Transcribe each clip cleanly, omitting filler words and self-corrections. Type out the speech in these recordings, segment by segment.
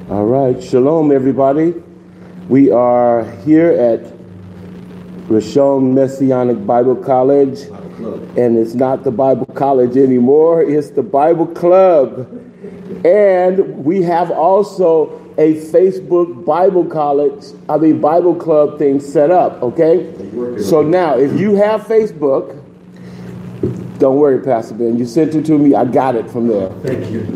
All right. Shalom, everybody. We are here at Rishon Messianic Bible College, and it's not the Bible College anymore. It's the Bible Club. And we have also a Facebook Bible Club thing set up, okay? So now, if you have Facebook, don't worry, Pastor Ben. You sent it to me. I got it from there. Thank you.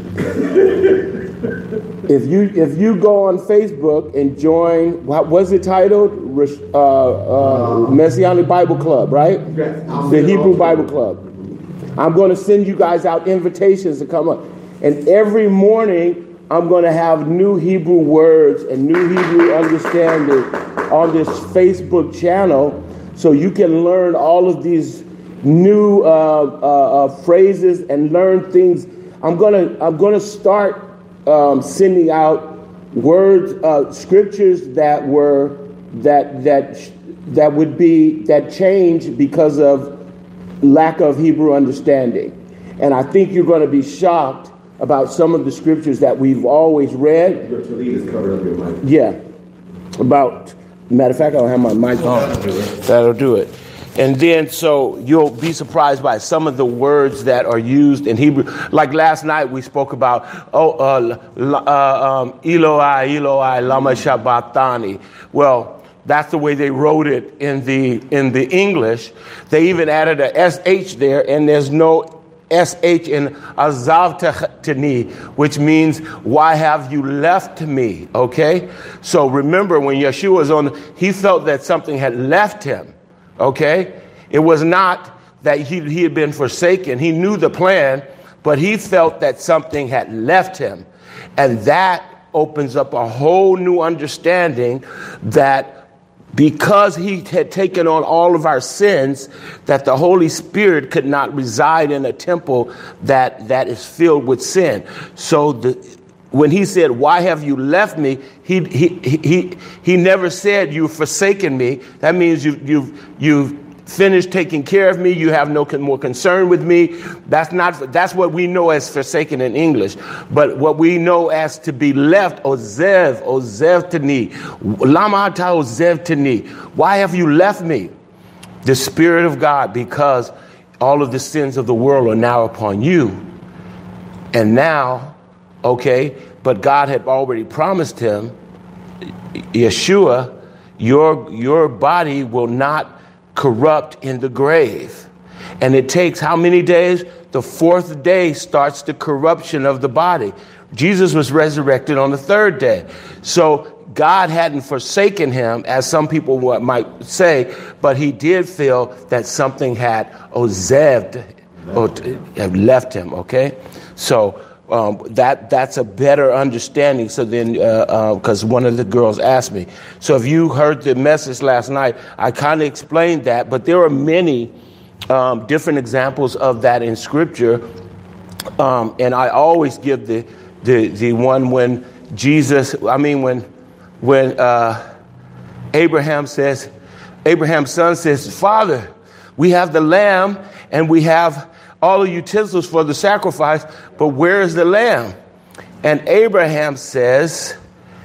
If you go on Facebook and join, what was it titled? Messianic Bible Club, right? The Hebrew Bible Club. I'm going to send you guys out invitations to come up. And every morning, I'm going to have new Hebrew words and new Hebrew understanding on this Facebook channel, so you can learn all of these new phrases and learn things. I'm gonna start sending out words, scriptures that change because of lack of Hebrew understanding. And I think you're going to be shocked about some of the scriptures that we've always read. Your tallit is covered up your mic. Yeah. Matter of fact, I don't have my mic on. That'll do it. And then, so you'll be surprised by some of the words that are used in Hebrew. Like last night, we spoke about, Eloi, Eloi, lama sabachthani. Well, that's the way they wrote it in the English. They even added a SH there, and there's no SH in azavtani, which means, why have you left me? Okay? So remember, when Yeshua was he felt that something had left him. Okay? It was not that he had been forsaken. He knew the plan, but he felt that something had left him. And that opens up a whole new understanding that because he had taken on all of our sins, that the Holy Spirit could not reside in a temple that is filled with sin. So when he said, why have you left me? He never said, you've forsaken me. That means you've finished taking care of me. You have no more concern with me. That's what we know as forsaken in English. But what we know as to be left, ozevtani, lama ata ozevtani. Why have you left me? The Spirit of God, because all of the sins of the world are now upon you. And now, okay, but God had already promised him, Yeshua, your body will not corrupt in the grave. And it takes how many days? The fourth day starts the corruption of the body. Jesus was resurrected on the third day. So God hadn't forsaken him, as some people might say, but he did feel that something had left him, okay? So that's a better understanding. So then, because one of the girls asked me. So if you heard the message last night, I kind of explained that, but there are many different examples of that in Scripture. And I always give the one when Abraham's son says, Father, we have the lamb and we have all the utensils for the sacrifice, but where is the lamb? And Abraham says,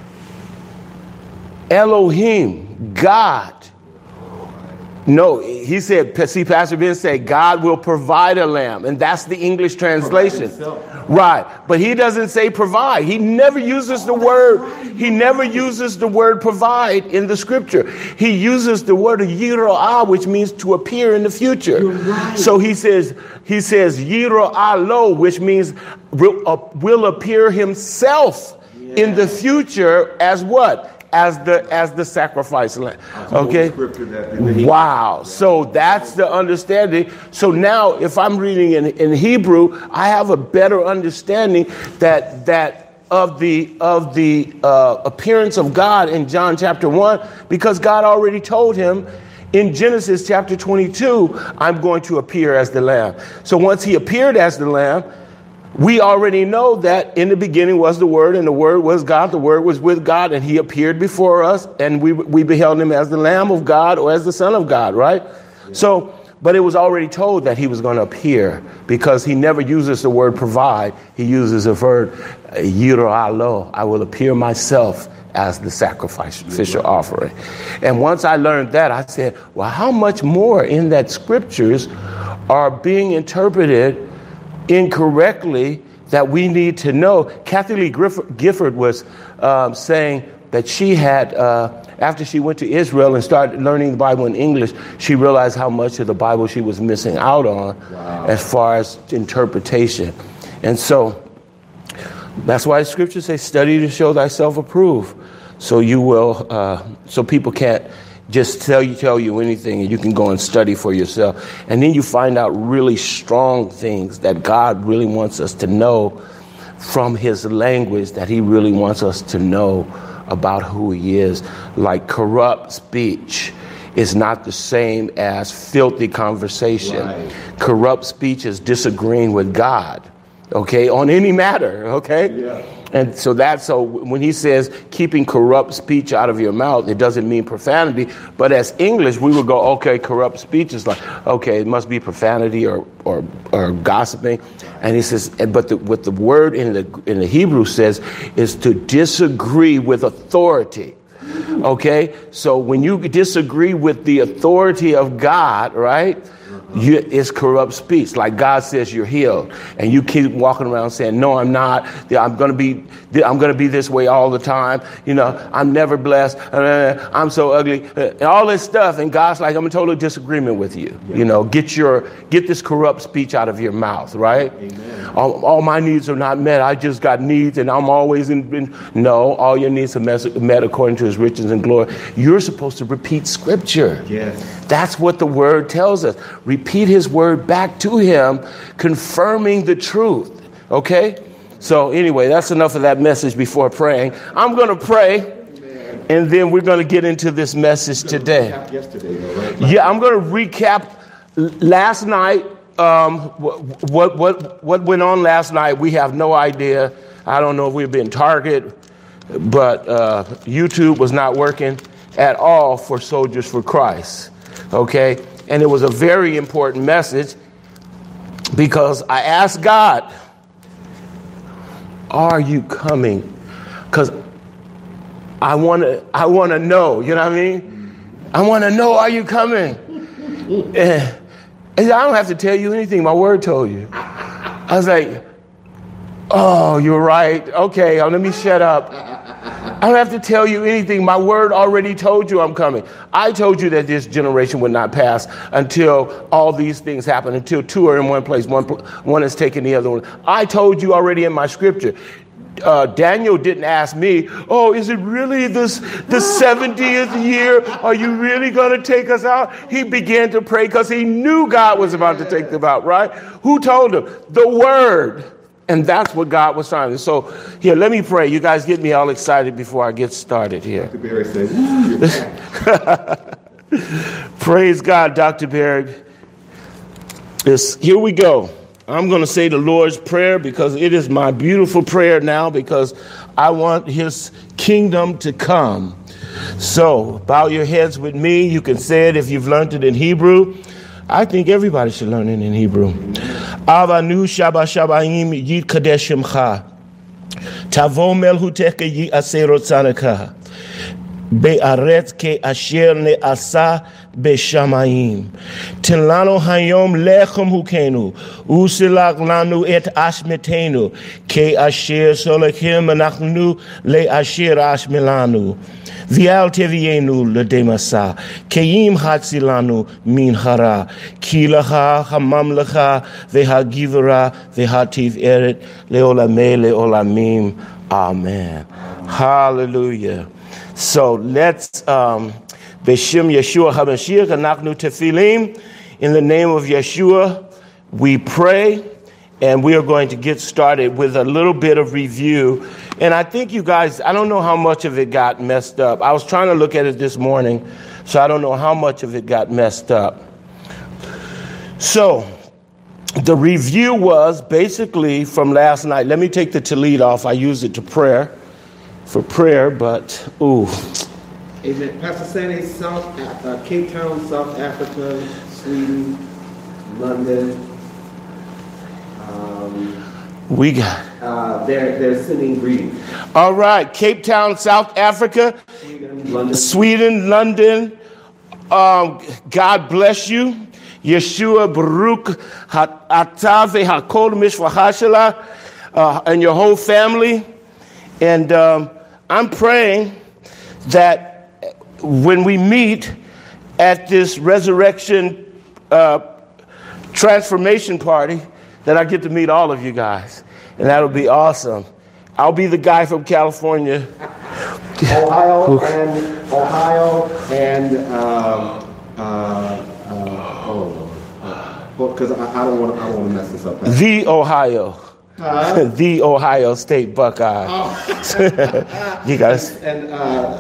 Elohim, God. No, he said, see, Pastor Ben said, God will provide a lamb. And that's the English translation. Right. But he doesn't say provide. He never uses the word. He never uses the word provide in the scripture. He uses the word yiro'ah, which means to appear in the future. Right. So he says yiro'ah lo, which means will appear himself in the future as what? As the sacrifice lamb. Okay. Wow. So that's the understanding. So now if I'm reading in Hebrew, I have a better understanding that of the appearance of God in John chapter 1, because God already told him in Genesis chapter 22, I'm going to appear as the lamb. So once he appeared as the lamb, we already know that in the beginning was the Word, and the Word was God. The Word was with God, and he appeared before us, and we beheld him as the Lamb of God or as the Son of God, right? Yeah. So but it was already told that he was going to appear, because he never uses the word provide. He uses the word yira'alo. I will appear myself as the sacrificial offering. And once I learned that, I said, well, how much more in that scriptures are being interpreted incorrectly that we need to know? Kathy Lee Gifford was saying that she had, after she went to Israel and started learning the Bible in English, she realized how much of the Bible she was missing out on as far as interpretation. And so that's why the scriptures say, study to show thyself approved. So you will, so people can't just tell you anything, and you can go and study for yourself. And then you find out really strong things that God really wants us to know from his language, that he really wants us to know about who he is. Like corrupt speech is not the same as filthy conversation. Right. Corrupt speech is disagreeing with God, okay, on any matter, okay? Yeah. And so when he says keeping corrupt speech out of your mouth, it doesn't mean profanity. But as English, we would go, okay, corrupt speech is like, okay, it must be profanity or gossiping. And he says, but what the word in the Hebrew says is to disagree with authority. Okay, so when you disagree with the authority of God, right? It's corrupt speech. Like God says you're healed, and you keep walking around saying, no, I'm not. I'm going to be this way all the time. You know, I'm never blessed. I'm so ugly. And all this stuff. And God's like, I'm in total disagreement with you. Yeah. You know, get this corrupt speech out of your mouth, right? Amen. All my needs are not met. I just got needs, and I'm always no, all your needs are met according to his riches and glory. You're supposed to repeat scripture. Yes. That's what the word tells us. Repeat his word back to him, confirming the truth. Okay? So anyway, that's enough of that message before praying. I'm going to pray, and then we're going to get into this message today. Yeah, I'm going to recap last night. What went on last night, we have no idea. I don't know if we've been targeted, but YouTube was not working at all for Soldiers for Christ. Okay? And it was a very important message, because I asked God, are you coming? Because I want to know, you know what I mean? I want to know, are you coming? And I don't have to tell you anything. My word told you. I was like, oh, you're right. Okay, let me shut up. I don't have to tell you anything. My word already told you I'm coming. I told you that this generation would not pass until all these things happen, until two are in one place, one is taking the other one. I told you already in my scripture. Daniel didn't ask me, oh, is it really the 70th year? Are you really going to take us out? He began to pray because he knew God was about to take them out, right? Who told him? The word. And that's what God was trying. So here, let me pray. You guys get me all excited before I get started here. Dr. Berry said, praise God, Dr. Berry. Here we go. I'm going to say the Lord's Prayer, because it is my beautiful prayer now, because I want his kingdom to come. So bow your heads with me. You can say it if you've learned it in Hebrew. I think everybody should learn it in Hebrew. Avanu Shaba Shabaim Yid Kadeshimcha. Tavo Melhuteka Yi Aserot Sanaka. Be'aretz ke asher ne'asa be'shamayim. Tilano hayom lechem hukenu. Usilak lanu et ashmetenu. Ke asher solachim anachnu le asher ashmelanu. Vial tevienu le demasa. Keim hatzilanu min hara. Kilaha hamamlacha vehagivara vehativ eret leolame leolamim. Amen. Hallelujah. So let's, B'Shem Yeshua HaMashiach Anachnu Tefilim. In the name of Yeshua, we pray, and we are going to get started with a little bit of review. And I think you guys, I don't know how much of it got messed up. I was trying to look at it this morning, so I don't know how much of it got messed up. So the review was basically from last night. Let me take the tallit off. I use it for prayer, but ooh. Amen. Pastor Sandy, Cape Town, South Africa, Sweden. London. We got. They're sending greetings. All right, Cape Town, South Africa, Sweden, London. God bless you. Yeshua Baruch Atave Hakol Mishvahashala and your whole family. And I'm praying that when we meet at this resurrection transformation party, that I get to meet all of you guys. And that'll be awesome. I'll be the guy from California. Ohio and because I don't want to mess this up. The Ohio. The Ohio State Buckeye. You guys. And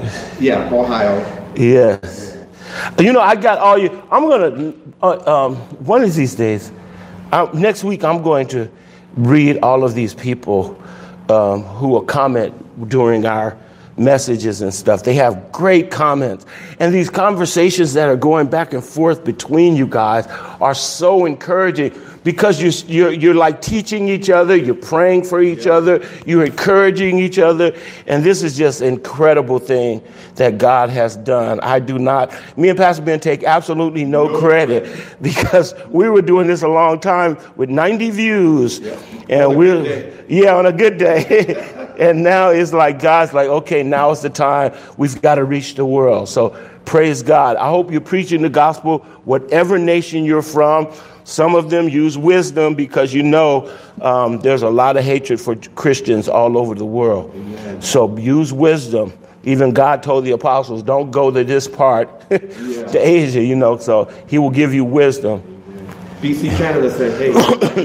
Ohio. Yes. You know, I got all you. I'm going to, one of these days, next week, I'm going to read all of these people who will comment during our messages and stuff. They have great comments. And these conversations that are going back and forth between you guys are so encouraging because you're like teaching each other, you're praying for each other, you're encouraging each other. And this is just an incredible thing that God has done. Me and Pastor Ben take absolutely no credit because we were doing this a long time with 90 views. And on a good day. And now it's like God's like, okay, now is the time. We've got to reach the world. So praise God. I hope you're preaching the gospel, whatever nation you're from. Some of them use wisdom because there's a lot of hatred for Christians all over the world. Amen. So use wisdom. Even God told the apostles, don't go to this part, to Asia, so he will give you wisdom. BC Canada said, hey.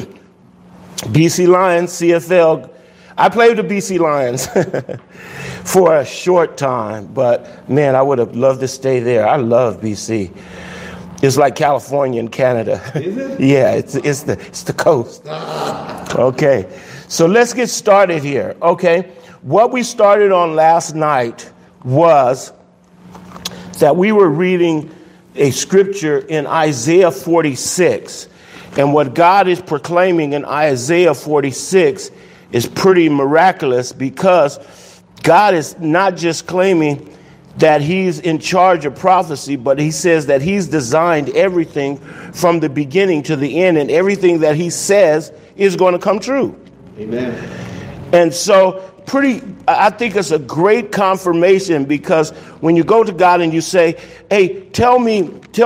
BC Lions, CFL. I played with the BC Lions for a short time, but man, I would have loved to stay there. I love BC. It's like California and Canada. Is it? Yeah, it's the coast. Okay, so let's get started here. Okay, what we started on last night was that we were reading a scripture in Isaiah 46, and what God is proclaiming in Isaiah 46 is pretty miraculous because God is not just claiming that he's in charge of prophecy, but he says that he's designed everything from the beginning to the end, and everything that he says is going to come true. Amen. And so I think it's a great confirmation because when you go to God and you say, hey, tell me,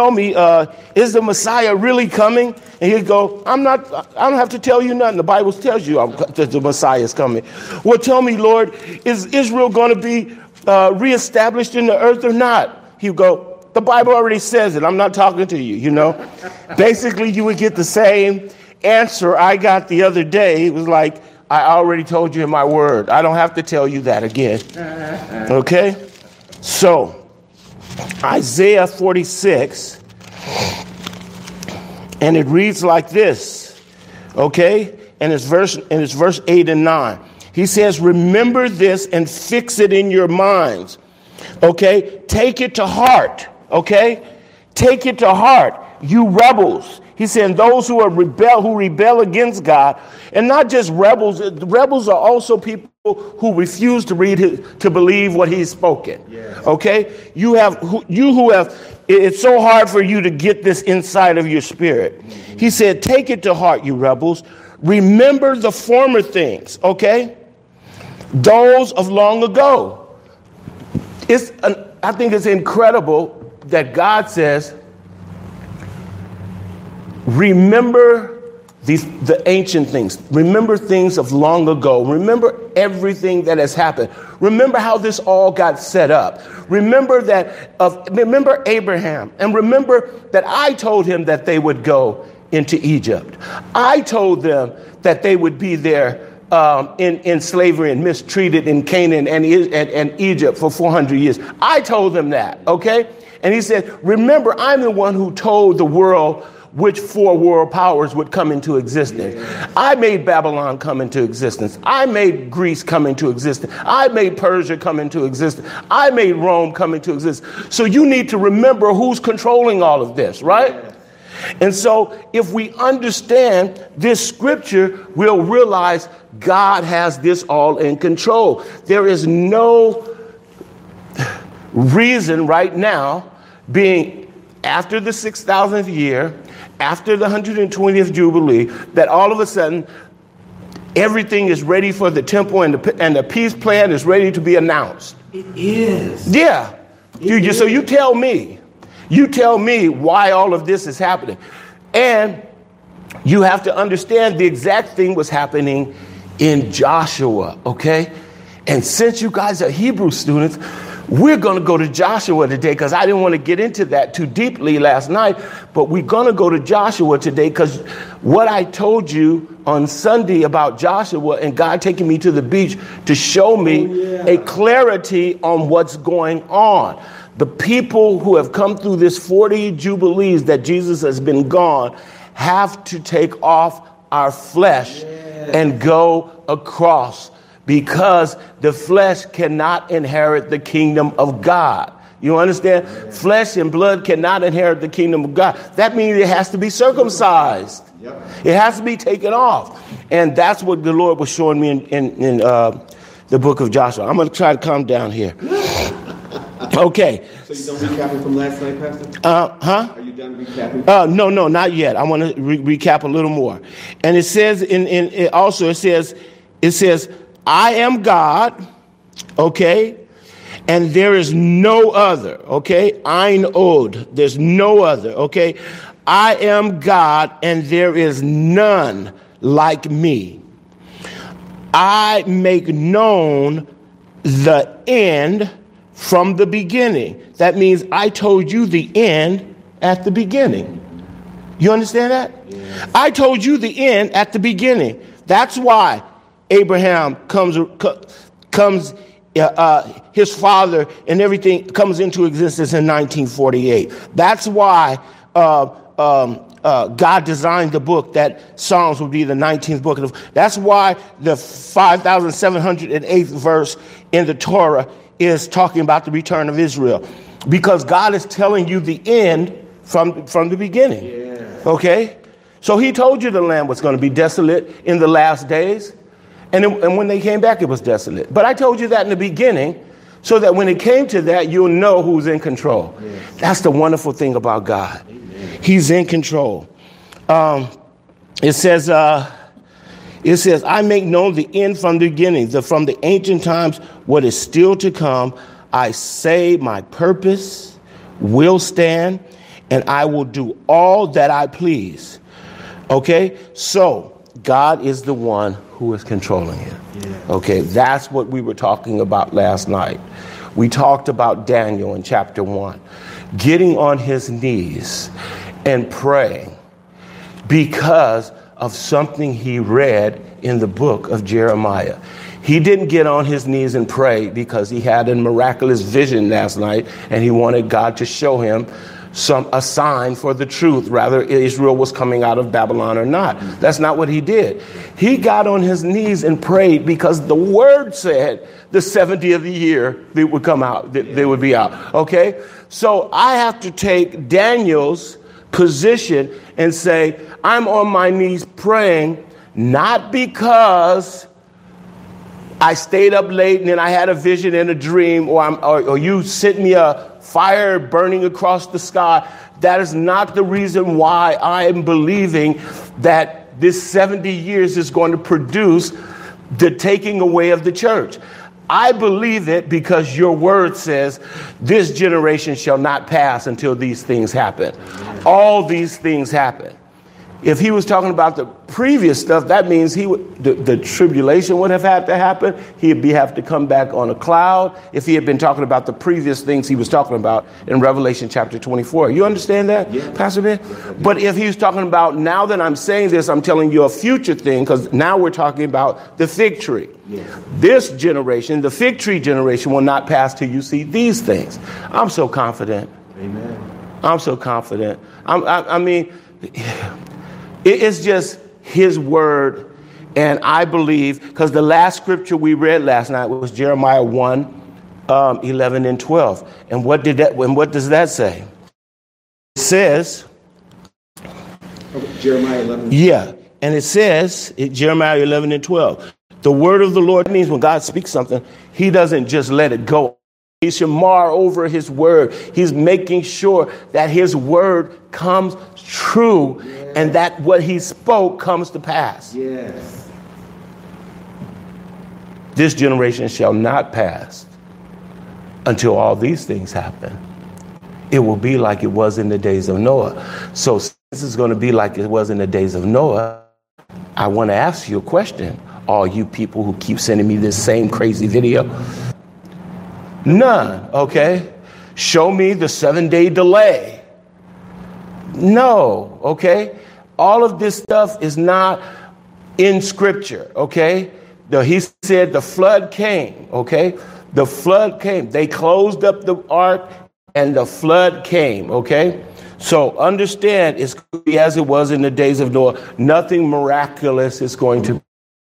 is the Messiah really coming? And he'll go, I don't have to tell you nothing. The Bible tells you that the Messiah is coming. Well, tell me, Lord, is Israel going to be reestablished in the earth or not? He'll go, the Bible already says it. I'm not talking to you, Basically, you would get the same answer I got the other day. It was like, I already told you in my word. I don't have to tell you that again. Okay? So, Isaiah 46, and it reads like this. Okay? And it's verse 8 and 9. He says, remember this and fix it in your minds. Okay? Take it to heart. Okay? Take it to heart, you rebels. He said, those who rebel against God, and not just rebels. Rebels are also people who refuse to believe what he's spoken. Yes. Okay, it's so hard for you to get this inside of your spirit. Mm-hmm. He said, take it to heart, you rebels. Remember the former things. Okay, those of long ago. I think it's incredible that God says, remember the ancient things. Remember things of long ago. Remember everything that has happened. Remember how this all got set up. Remember Abraham. And remember that I told him that they would go into Egypt. I told them that they would be there in slavery and mistreated in Canaan and Egypt for 400 years. I told them that, okay? And he said, remember, I'm the one who told the world which four world powers would come into existence. Yeah. I made Babylon come into existence. I made Greece come into existence. I made Persia come into existence. I made Rome come into existence. So you need to remember who's controlling all of this, right? Yeah. And so if we understand this scripture, we'll realize God has this all in control. There is no reason right now, being after the 6,000th year, after the 120th Jubilee, that all of a sudden everything is ready for the temple and the peace plan is ready to be announced. It is. Yeah. So you tell me why all of this is happening. And you have to understand the exact thing was happening in Joshua, okay? And since you guys are Hebrew students, we're going to go to Joshua today because I didn't want to get into that too deeply last night. But we're going to go to Joshua today because what I told you on Sunday about Joshua and God taking me to the beach to show me a clarity on what's going on. The people who have come through this 40 Jubilees that Jesus has been gone have to take off our flesh and go across, because the flesh cannot inherit the kingdom of God. You understand? Flesh and blood cannot inherit the kingdom of God. That means it has to be circumcised. It has to be taken off. And that's what the Lord was showing me in the book of Joshua. I'm going to try to calm down here. Okay. So you done recapping from last night, Pastor? Are you done recapping? No, not yet. I want to recap a little more. And it says it says, I am God, okay, and there is no other, okay? Ein od, there's no other, okay? I am God, and there is none like me. I make known the end from the beginning. That means I told you the end at the beginning. You understand that? Yes. I told you the end at the beginning. That's why Abraham comes, his father and everything comes into existence in 1948. That's why God designed the book that Psalms would be the 19th book. That's why the 5,708th verse in the Torah is talking about the return of Israel, because God is telling you the end from the beginning. Yeah. Okay? So he told you the land was going to be desolate in the last days. And when they came back, it was desolate. But I told you that in the beginning, so that when it came to that, you'll know who's in control. Yes. That's the wonderful thing about God. Amen. He's in control. It says, I make known the end from the beginning, from the ancient times, what is still to come. I say my purpose will stand, and I will do all that I please. Okay? So God is the one who is controlling it. Yeah. Okay, that's what we were talking about last night. We talked about Daniel in chapter 1, getting on his knees and praying because of something he read in the book of Jeremiah. He didn't get on his knees and pray because he had a miraculous vision last night and he wanted God to show him a sign for the truth, whether Israel was coming out of Babylon or not. That's not what he did. He got on his knees and prayed because the word said the 70th year they would come out, they would be out. Okay? So I have to take Daniel's position and say, I'm on my knees praying, not because I stayed up late and then I had a vision and a dream, or you sent me a fire burning across the sky. That is not the reason why I am believing that this 70 years is going to produce the taking away of the church. I believe it because your word says this generation shall not pass until these things happen. All these things happen. If he was talking about the previous stuff, that means the tribulation would have had to happen. He'd have to come back on a cloud. If he had been talking about the previous things he was talking about in Revelation chapter 24. You understand that, yeah. Pastor Ben? Yes, but if he was talking about, now that I'm saying this, I'm telling you a future thing, because now we're talking about the fig tree. Yeah. This generation, the fig tree generation, will not pass till you see these things. I'm so confident. Amen. I'm so confident. I mean... It's just his word. And I believe, because the last scripture we read last night was Jeremiah 1, 11 and 12. And what does that say? It says, Jeremiah 11. Yeah. And it says, Jeremiah 11 and 12, the word of the Lord means when God speaks something, he doesn't just let it go. He should mar over his word. He's making sure that his word comes true and that what he spoke comes to pass. Yes. This generation shall not pass until all these things happen. It will be like it was in the days of Noah. So since it's going to be like it was in the days of Noah, I want to ask you a question. All you people who keep sending me this same crazy video. None, okay? Show me the 7-day delay. No, okay? All of this stuff is not in scripture, okay? He said the flood came, okay? The flood came. They closed up the ark and the flood came, okay? So understand it's going to be as it was in the days of Noah. Nothing miraculous is going to be.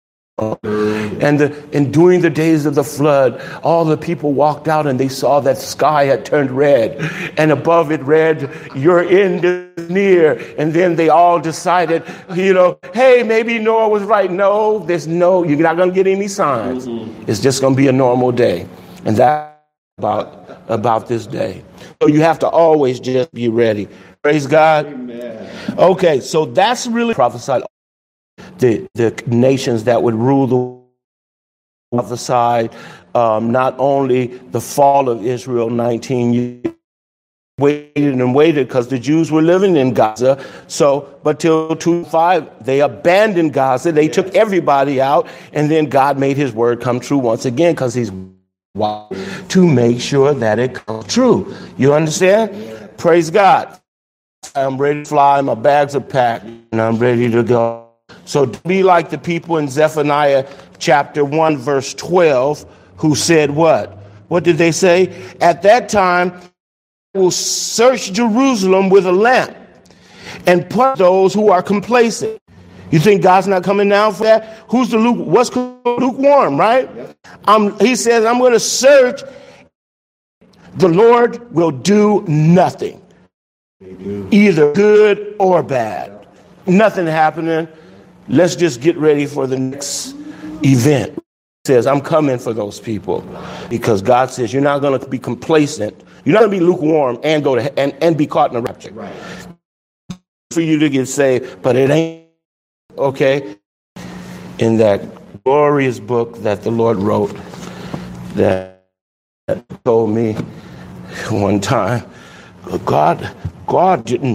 And during the days of the flood, all the people walked out and they saw that the sky had turned red. And above it read, your end is near. And then they all decided, hey, maybe Noah was right. No, you're not going to get any signs. It's just going to be a normal day. And that's about this day. So you have to always just be ready. Praise God. Amen. Okay, so that's really prophesied. The nations that would rule the world, prophesied not only the fall of Israel 19 years, waited because the Jews were living in Gaza. But till 2005, they abandoned Gaza. They took everybody out. And then God made his word come true once again because he's to make sure that it comes true. You understand? Yeah. Praise God. I'm ready to fly. My bags are packed and I'm ready to go. So be like the people in Zephaniah chapter 1, verse 12, who said what? What did they say? At that time, I will search Jerusalem with a lamp and put those who are complacent. You think God's not coming down for that? What's lukewarm, right? Yep. He says, I'm going to search. The Lord will do nothing, either good or bad. Nothing happening. Let's just get ready for the next event. He says, I'm coming for those people because God says you're not going to be complacent. You're not going to be lukewarm and go to and be caught in the rapture. Right. For you to get saved, but it ain't. Okay, in that glorious book that the Lord wrote that told me one time, God didn't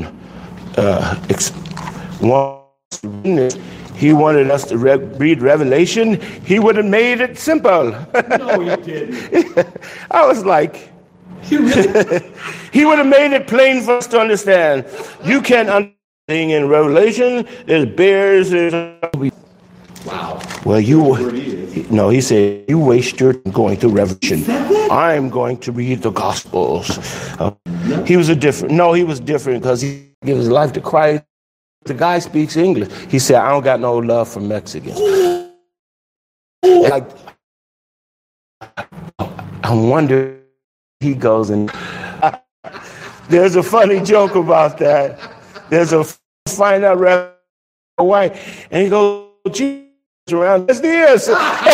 want he wanted us to read Revelation. He would have made it simple. No, he didn't. I was like, he would have made it plain for us to understand. You can't understand. In Revelation, there's bears. Wow. Well, he said, you waste your time going through Revelation. I'm going to read the Gospels. He was different because he gave his life to Christ. The guy speaks English. He said, I don't got no love for Mexicans. I wonder he goes and there's a funny joke about that. There's a find out right away, and he goes, Jesus around this.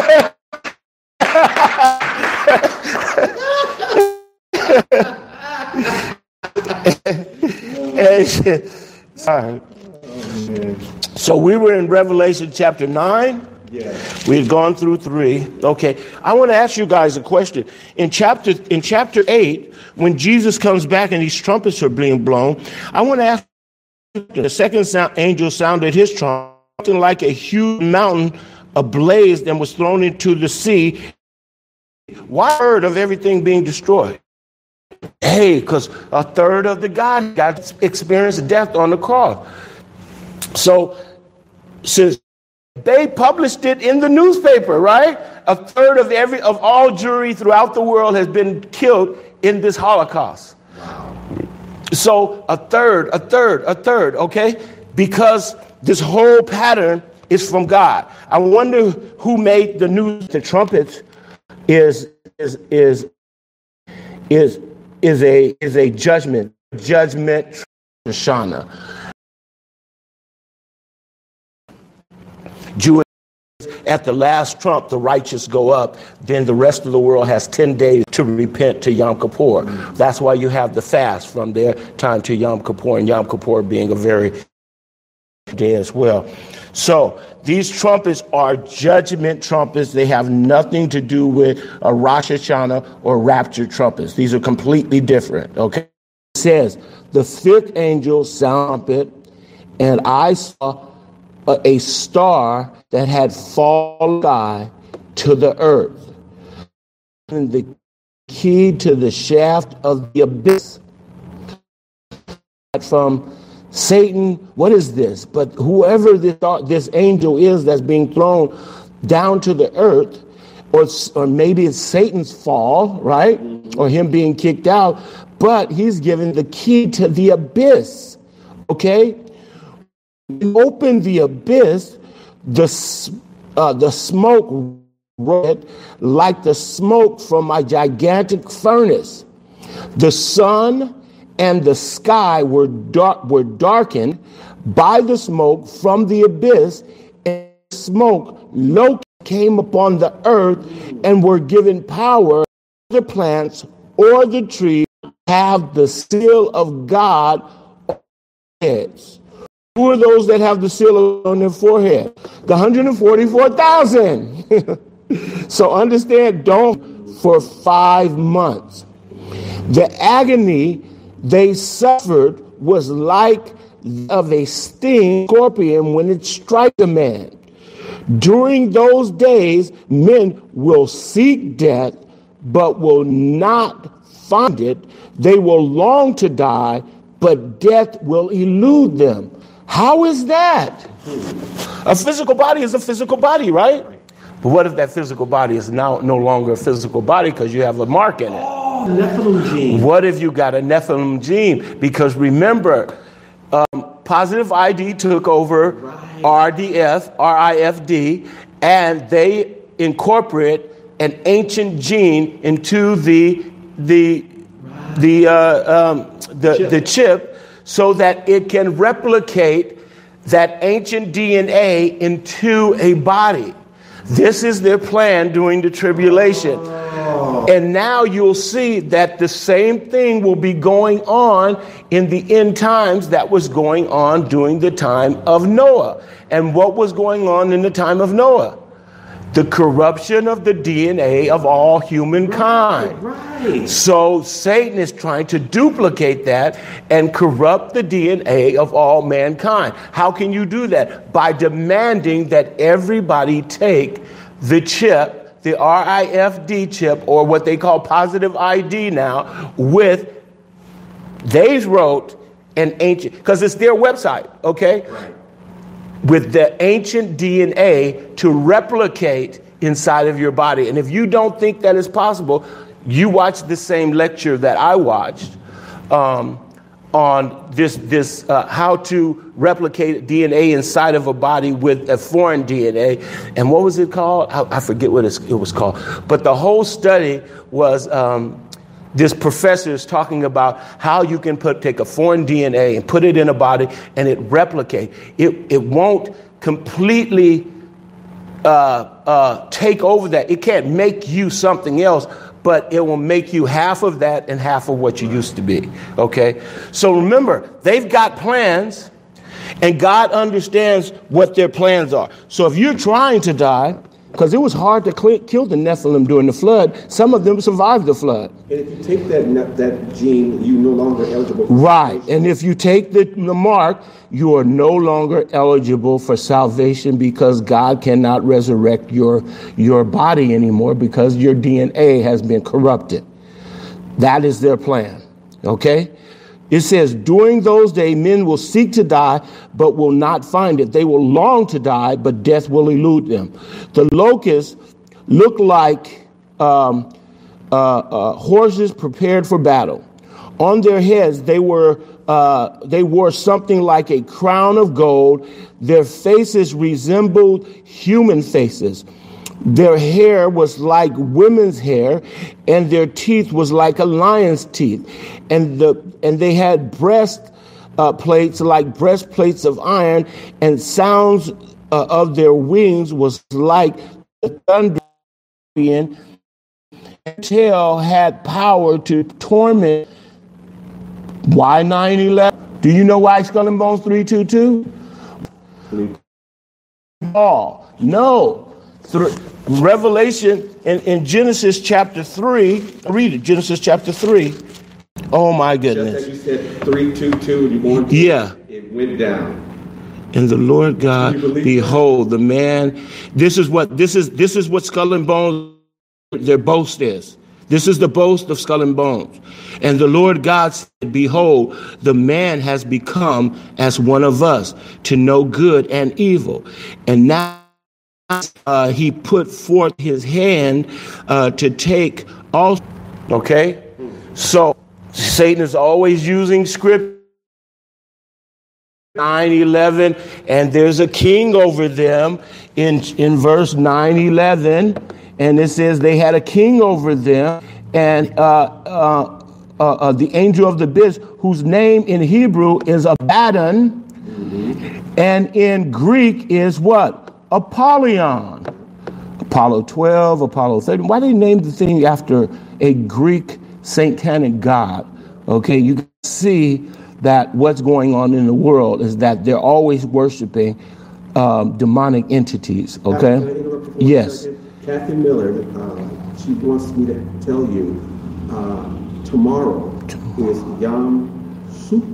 So we were in Revelation chapter 9. Yeah. We had gone through 3. Okay. I want to ask you guys a question. In chapter 8, when Jesus comes back and these trumpets are being blown, I want to ask the second angel sounded his trumpet, something like a huge mountain ablaze and was thrown into the sea. Why heard of everything being destroyed? Hey, because a third of the God got experienced death on the cross. So since they published it in the newspaper, right? A third of all Jewry throughout the world has been killed in this Holocaust. Wow. So a third, okay? Because this whole pattern is from God. I wonder who made the news. The trumpets is a judgment, Shoshana. Jewish, at the last trump, the righteous go up. Then the rest of the world has 10 days to repent to Yom Kippur. That's why you have the fast from their time to Yom Kippur, and Yom Kippur being a very day as well. So these trumpets are judgment trumpets. They have nothing to do with a Rosh Hashanah or rapture trumpets. These are completely different. Okay. It says, the fifth angel sounded trumpet, and I saw a star that had fallen to the earth, and the key to the shaft of the abyss. From Satan, what is this? But whoever this angel is that's being thrown down to the earth, or maybe it's Satan's fall, right? Or him being kicked out, but he's given the key to the abyss. Okay? Open the abyss, the smoke roared like the smoke from a gigantic furnace. The sun and the sky were darkened by the smoke from the abyss, and smoke locusts came upon the earth and were given power. The plants or the trees have the seal of God on their heads. Who are those that have the seal on their forehead? The 144,000. So understand, for 5 months. The agony they suffered was like of a sting scorpion when it strikes a man. During those days, men will seek death, but will not find it. They will long to die, but death will elude them. How is that? A physical body is a physical body, right? But what if that physical body is now no longer a physical body because you have a mark in it? Oh, Nephilim gene. What if you got a Nephilim gene? Because remember, Positive ID took over RIFD, and they incorporate an ancient gene into the chip, so that it can replicate that ancient DNA into a body. This is their plan during the tribulation. And now you'll see that the same thing will be going on in the end times that was going on during the time of Noah. And what was going on in the time of Noah? The corruption of the DNA of all humankind. Right. So Satan is trying to duplicate that and corrupt the DNA of all mankind. How can you do that? By demanding that everybody take the chip, the RIFD chip, or what they call positive ID now, with, they wrote an ancient, because it's their website, okay? Right. With the ancient DNA to replicate inside of your body. And if you don't think that is possible, you watch the same lecture that I watched on this how to replicate DNA inside of a body with a foreign DNA. And what was it called? I forget what it was called. But the whole study was this professor is talking about how you can take a foreign DNA and put it in a body and it replicate. It won't completely take over that. It can't make you something else, but it will make you half of that and half of what you used to be. Okay? So remember, they've got plans, and God understands what their plans are. So if you're trying to die, because it was hard to kill the Nephilim during the flood, some of them survived the flood. And if you take that gene, you're no longer eligible for right. And if you take the mark, you are no longer eligible for salvation, because God cannot resurrect your body anymore because your DNA has been corrupted. That is their plan. Okay? It says, during those days, men will seek to die, but will not find it. They will long to die, but death will elude them. The locusts look like horses prepared for battle. On their heads, they wore something like a crown of gold. Their faces resembled human faces. Their hair was like women's hair, and their teeth was like a lion's teeth. And they had breast plates like breastplates of iron, and sounds of their wings was like the thunder, and tail had power to torment. Why 9/11? Do you know why Skull and Bones 322? Oh, no. Revelation in Genesis chapter 3. Read it, Genesis chapter 3. Oh my goodness. Just as you said 322, you want to, yeah. It went down. And the Lord God, behold, the man. This is what Skull and Bones, their boast is. This is the boast of Skull and Bones. And the Lord God said, behold, the man has become as one of us to know good and evil. And now he put forth his hand to take all. Okay? So Satan is always using scripture. 9/11, and there's a king over them in verse 9/11, and it says they had a king over them, and the angel of the abyss, whose name in Hebrew is Abaddon, and in Greek is what? Apollyon. Apollo 12, Apollo 13. Why they named the thing after a Greek satanic god? Okay, you can see that what's going on in the world is that they're always worshiping demonic entities, okay? Can I interrupt for yes. Kathy Miller, she wants me to tell you, tomorrow is Yom Suf,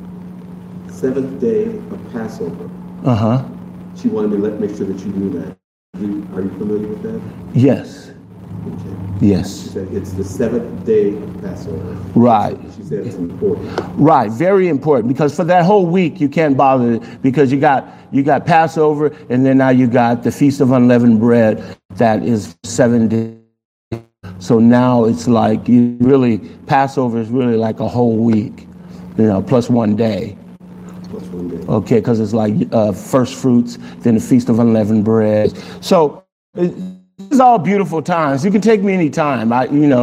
7th day of Passover. Uh-huh. She wanted me to make sure that you knew that. Are you familiar with that? Yes. Okay. Yes. She said it's the 7th day of Passover. Right. She said it's important. Right, very important, because for that whole week you can't bother, because you got Passover, and then now you got the Feast of Unleavened Bread that is 7 days. So now it's like Passover is really like a whole week, plus 1 day. Plus 1 day. Okay, because it's like first fruits, then the Feast of Unleavened Bread. So it's all beautiful times. You can take me anytime.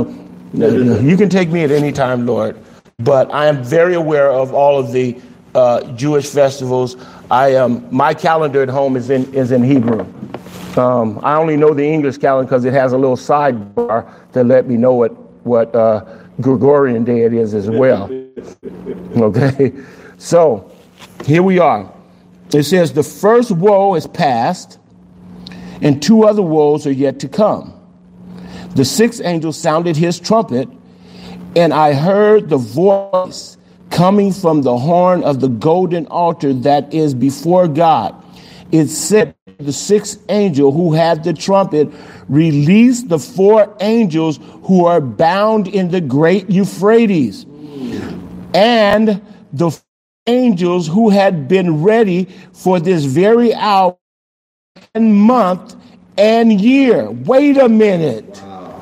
You can take me at any time, Lord. But I am very aware of all of the Jewish festivals. My calendar at home is in Hebrew. I only know the English calendar because it has a little sidebar to let me know what Gregorian day it is as well. Okay, so here we are. It says the first woe is past, and 2 other woes are yet to come. The 6th angel sounded his trumpet, and I heard the voice coming from the horn of the golden altar that is before God. It said, the 6th angel who had the trumpet released the 4 angels who are bound in the great Euphrates, and the angels who had been ready for this very hour and month and year. Wait a minute.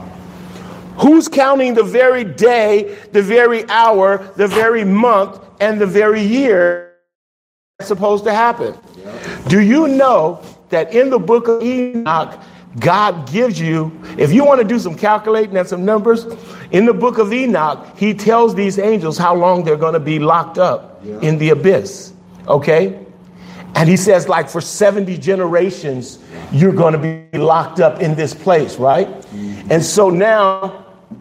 Who's counting the very day, the very hour, the very month, and the very year that's supposed to happen? Do you know that in the book of Enoch, God gives you, if you want to do some calculating and some numbers, in the book of Enoch, he tells these angels how long they're going to be locked up in the abyss. Okay? And he says, like, for 70 generations, you're going to be locked up in this place, right? And so now,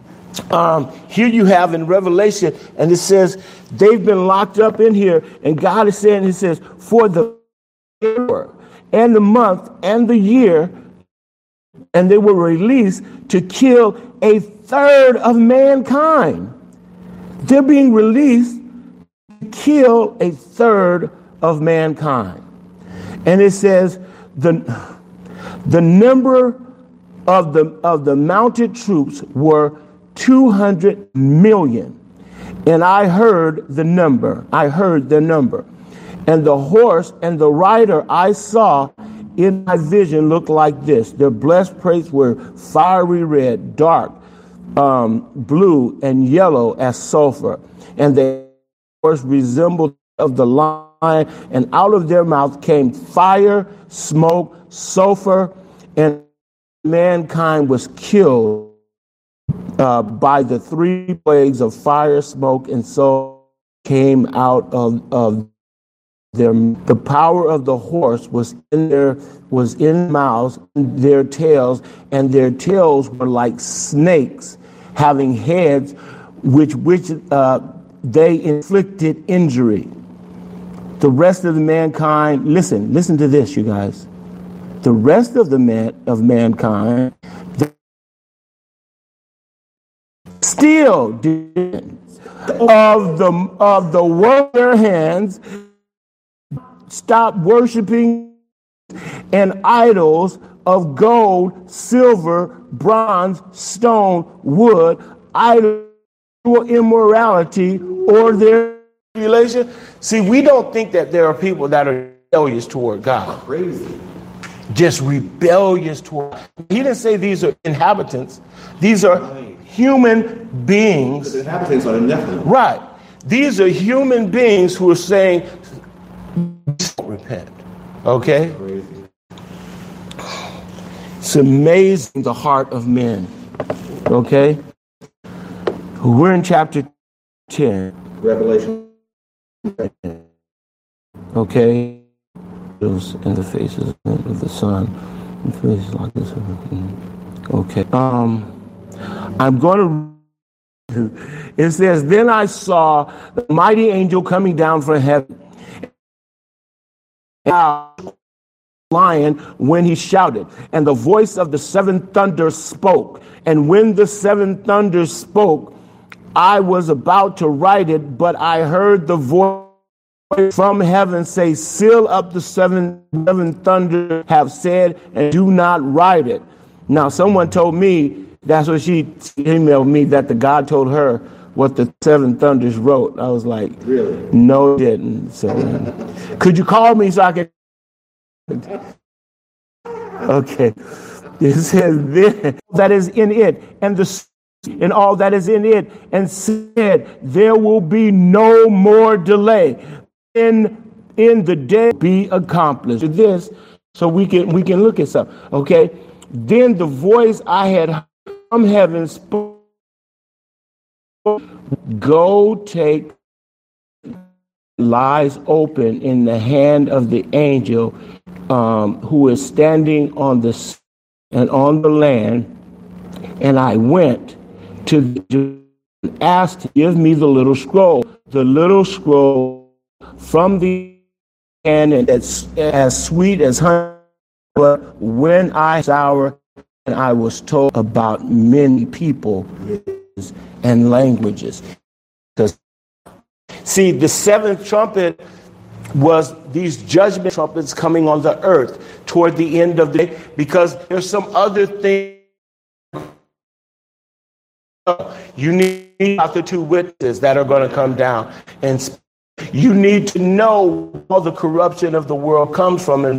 here you have in Revelation, and it says they've been locked up in here, and God is saying, he says, for the hour and the month and the year, and they were released to kill 1/3 of mankind. They're being released to kill 1/3 of mankind. And it says the number of the mounted troops were 200 million. And I heard the number. And the horse and the rider I saw in my vision looked like this. Their breastplates were fiery red, dark, blue, and yellow as sulfur. And the horse resembled of the lion, and out of their mouth came fire, smoke, sulfur, and mankind was killed by the 3 plagues of fire, smoke, and so came out of The power of the horse was in mouths, their tails, and their tails were like snakes, having heads which they inflicted injury. The rest of the mankind, listen to this, you guys. The rest of mankind still did of the work of their hands, stop worshiping and idols of gold, silver, bronze, stone, wood, idol immorality, or their tribulation. See, we don't think that there are people that are rebellious toward God. Crazy. Just rebellious toward. He didn't say these are inhabitants. These are human beings. The inhabitants are the Nephilim. Right. These are human beings who are saying, don't repent. Okay? Crazy. It's amazing the heart of men. Okay? We're in chapter 10. Revelation. Okay? In the faces of the sun. In faces like this. Okay. I'm going to. It says, then I saw the mighty angel coming down from heaven. Lion when he shouted, and the voice of the seven thunders spoke. And when the seven thunders spoke, I was about to write it, but I heard the voice from heaven say, seal up the seven thunders have said, and do not write it. Now, someone told me, that's what she emailed me, that the God told her what the seven thunders wrote. I was like, really? No, it didn't. So, could you call me so I can? Okay. It says then that is in it, and all that is in it, and said there will be no more delay. In the day be accomplished. This, so we can look at something. Okay. Then the voice I had from heaven spoke, go take lies open in the hand of the angel who is standing on the sea and on the land. And I went to ask to give me the little scroll from the hand, and it's as sweet as honey. But when I sour, and I was told about many people and languages. Because see, the seventh trumpet was these judgment trumpets coming on the earth toward the end of the day, because there's some other thing. You need the two witnesses that are going to come down, and you need to know all the corruption of the world comes from, and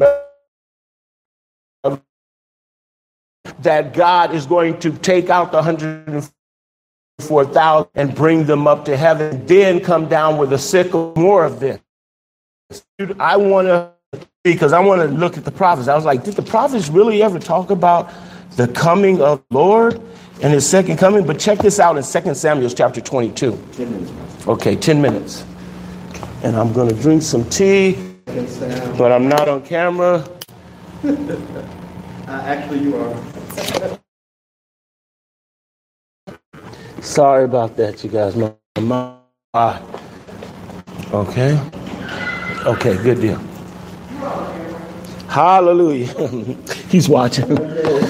that God is going to take out the 144,000 and bring them up to heaven, then come down with a sickle, more of this. I want to, because I want to look at the prophets. I was like, did the prophets really ever talk about the coming of the Lord and his second coming? But check this out in 2 Samuel chapter 22. 10 minutes. Okay, 10 minutes. And I'm going to drink some tea, but I'm not on camera. Actually, you are. Sorry about that, you guys. Okay. Okay, good deal. Hallelujah. He's watching.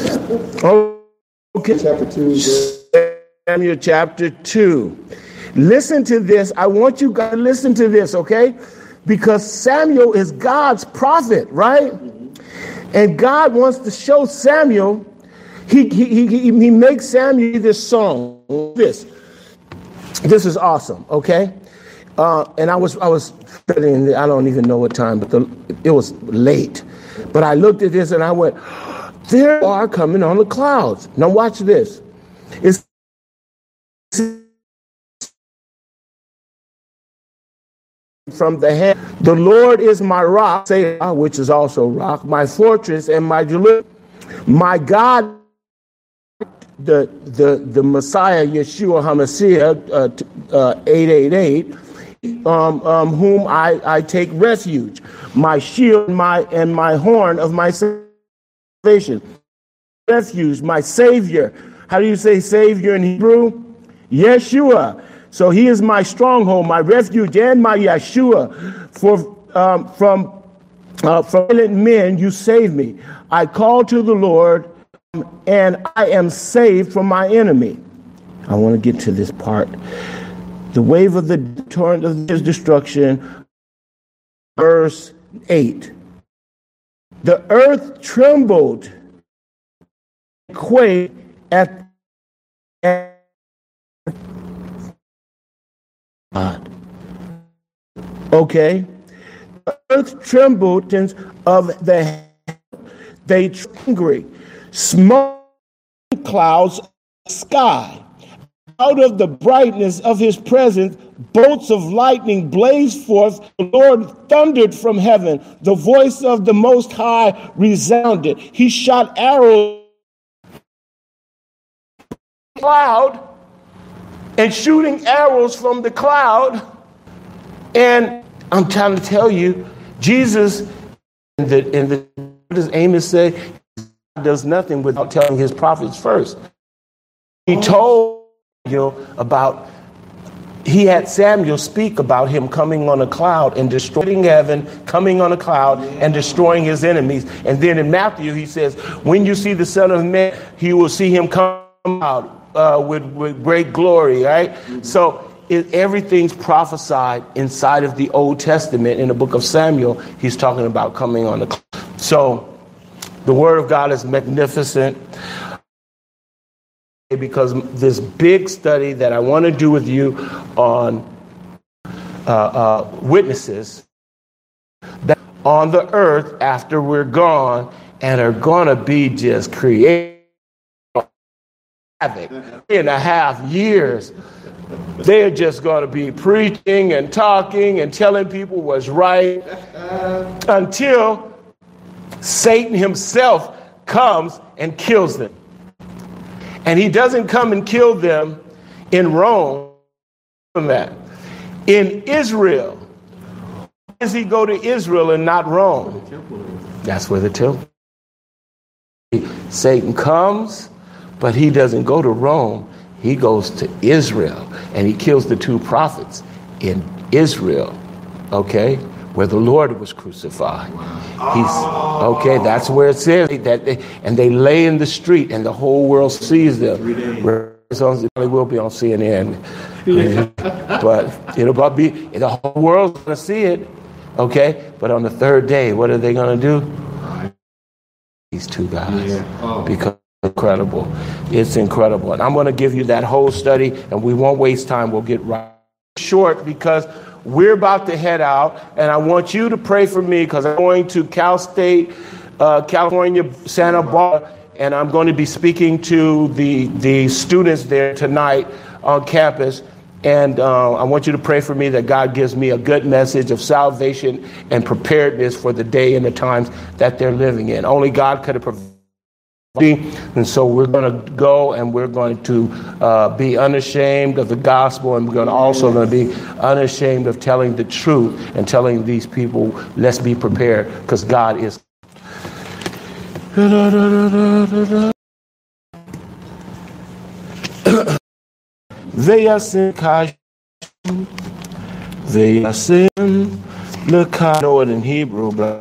Okay. Chapter 2. Samuel chapter 2. Listen to this. I want you guys to listen to this, okay? Because Samuel is God's prophet, right? And God wants to show Samuel, he makes Samuel this song. This is awesome, okay? And I was studying, I don't even know what time, but it was late. But I looked at this and I went, there are coming on the clouds. Now watch this. It's from the hand. The Lord is my rock, which is also rock, my fortress and my deliverer. My God, the Messiah, Yeshua HaMashiach, 888, whom I take refuge, my shield and my horn of my salvation. Refuge, my Savior. How do you say Savior in Hebrew? Yeshua. So he is my stronghold, my refuge, and my Yeshua. From violent men you save me. I call to the Lord, and I am saved from my enemy. I want to get to this part. The wave of the torrent of his destruction, verse 8. The earth trembled, quaked at God. Okay. The earth trembled of the they angry. Smoke clouds of the sky. Out of the brightness of his presence, bolts of lightning blazed forth. The Lord thundered from heaven. The voice of the Most High resounded. He shot arrows cloud and shooting arrows from the cloud. And I'm trying to tell you, Jesus, what does Amos say? Does nothing without telling his prophets first. He told about, he had Samuel speak about him coming on a cloud and destroying heaven, coming on a cloud and destroying his enemies. And then in Matthew, he says, when you see the Son of Man, he will see him come out with great glory, right? Mm-hmm. So everything's prophesied inside of the Old Testament. In the book of Samuel, he's talking about coming on the cloud. So the word of God is magnificent. Because this big study that I want to do with you on witnesses that on the earth after we're gone and are going to be just creating havoc. 3.5 years. They're just going to be preaching and talking and telling people what's right until Satan himself comes and kills them. And he doesn't come and kill them in Rome. In Israel. Why does he go to Israel and not Rome? That's where the temple is. Satan comes, but he doesn't go to Rome. He goes to Israel, and he kills the 2 prophets in Israel, okay, where the Lord was crucified. Okay, that's where it says that they lay in the street, and the whole world sees them. It will be on CNN, but it'll probably be the whole world's going to see it. Okay, but on the 3rd day, what are they going to do? These 2 guys, because it's incredible. It's incredible, and I'm going to give you that whole study, and we won't waste time. We'll get right short because we're about to head out, and I want you to pray for me because I'm going to Cal State, California, Santa Barbara, and I'm going to be speaking to the students there tonight on campus. And I want you to pray for me that God gives me a good message of salvation and preparedness for the day and the times that they're living in. Only God could have provided. And so we're going to go and we're going to be unashamed of the gospel, and we're going to be unashamed of telling the truth and telling these people, let's be prepared because God is. Look, I know it in Hebrew, but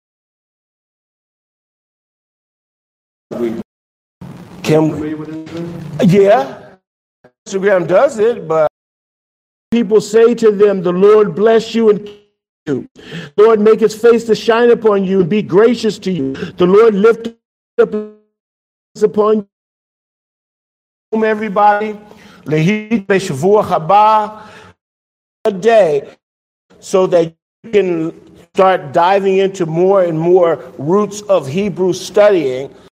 Instagram does it, but people say to them, the Lord bless you and keep you. Lord, make his face to shine upon you and be gracious to you. The Lord lift up upon you. Everybody, a day, so that you can start diving into more and more roots of Hebrew studying.